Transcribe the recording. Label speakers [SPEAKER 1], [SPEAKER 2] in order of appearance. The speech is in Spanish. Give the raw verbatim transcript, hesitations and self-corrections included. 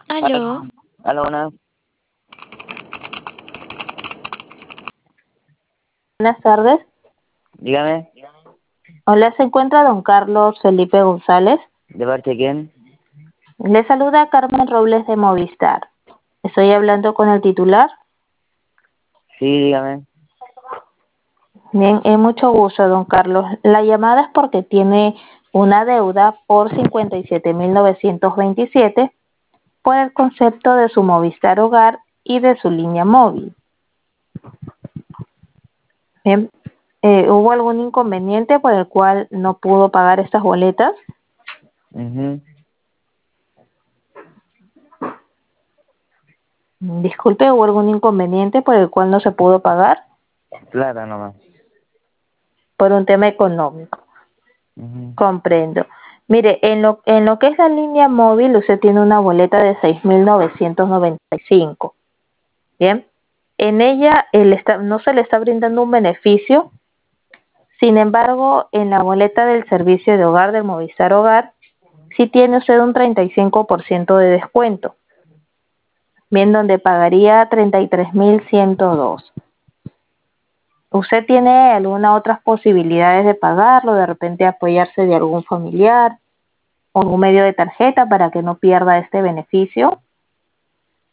[SPEAKER 1] Aló,
[SPEAKER 2] Hola, buenas.
[SPEAKER 3] Buenas tardes.
[SPEAKER 2] Dígame,
[SPEAKER 3] Hola, se encuentra don Carlos Felipe González.
[SPEAKER 2] ¿de parte de quién?
[SPEAKER 3] Le saluda Carmen Robles de Movistar. Estoy hablando con el titular.
[SPEAKER 2] Sí, dígame.
[SPEAKER 3] Bien, es mucho gusto, don Carlos. La llamada es porque tiene una deuda por cincuenta y siete mil novecientos veintisiete por el concepto de su Movistar Hogar y de su línea móvil. Bien, eh, ¿hubo algún inconveniente por el cual no pudo pagar estas boletas?
[SPEAKER 2] Mhm.
[SPEAKER 3] Disculpe, ¿hubo algún inconveniente por el cual no se pudo pagar?
[SPEAKER 2] Plata nomás.
[SPEAKER 3] Por un tema económico.
[SPEAKER 2] Mhm.
[SPEAKER 3] Comprendo. Mire, en lo, en lo que es la línea móvil, usted tiene una boleta de seis mil novecientos noventa y cinco. Bien. En ella él está, no se le está brindando un beneficio. Sin embargo, en la boleta del servicio de hogar del Movistar Hogar, sí tiene usted un treinta y cinco por ciento de descuento. Bien, donde pagaría treinta y tres mil ciento dos. ¿Usted tiene alguna otras posibilidades de pagarlo? De repente apoyarse de algún familiar o un medio de tarjeta para que no pierda este beneficio.